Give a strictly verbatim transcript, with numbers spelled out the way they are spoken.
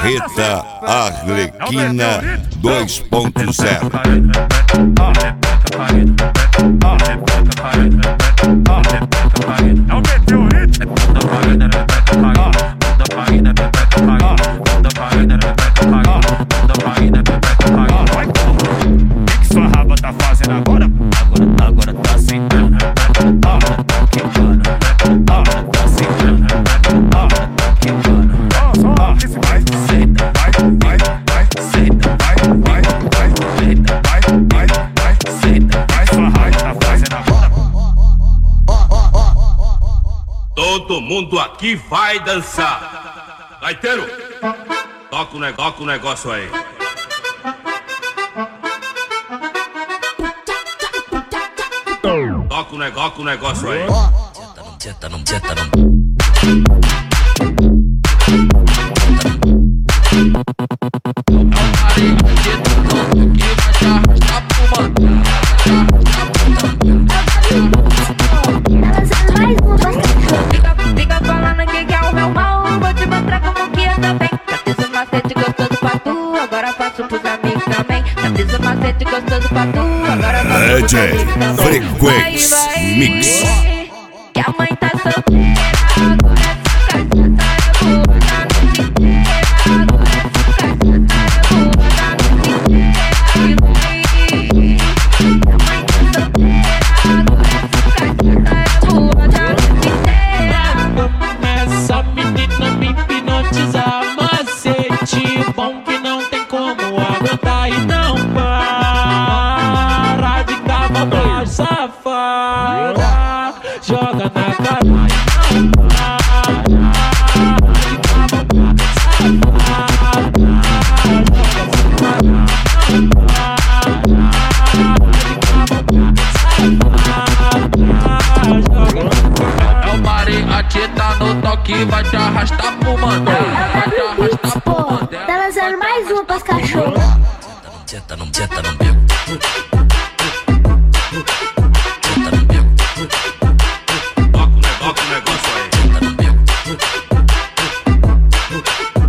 Marreta Arlequina dois ponto zero. Sua raba tá fazendo agora? Agora, agora tá sentando. Agora tá queimando. Agora tá sentando. Agora tá queimando. Esse vai, senta, vai, vai, vai, senta, vai, vai, vai, senta, vai, vai, vai, senta, vai. Sua raba tá fazendo agora? Todo mundo aqui vai dançar. Gaiteiro, toca o negócio, toca o negócio aí. Toca o negócio, o negócio aí. Senta não, senta não, senta não. Fica falando que quer o meu mal, vou te mostrar como que eu também. Já fiz o macete gostoso pra tu, agora faço pros amigos também. Já fiz o macete gostoso pra tu, agora faço pros amigos também. Frequência Mix. Que a mãe tá solteira, agora essa cachaça é boa da noite inteira. Agora essa cachaça é boa da noite inteira. Que a mãe tá solteira, agora essa cachaça é boa da noite inteira. Essa menina me hipnotiza, macete bom que não tem como aguentar e não para de cavalgar, safada. Joga na cara e não para de cavalgar, safada. É o Mari, a tia tá no toque, vai te arrastar pro mandela. Vai te arrastar pro mandela. Tá lançando mais um pras cachorros. Senta não, senta não, senta não,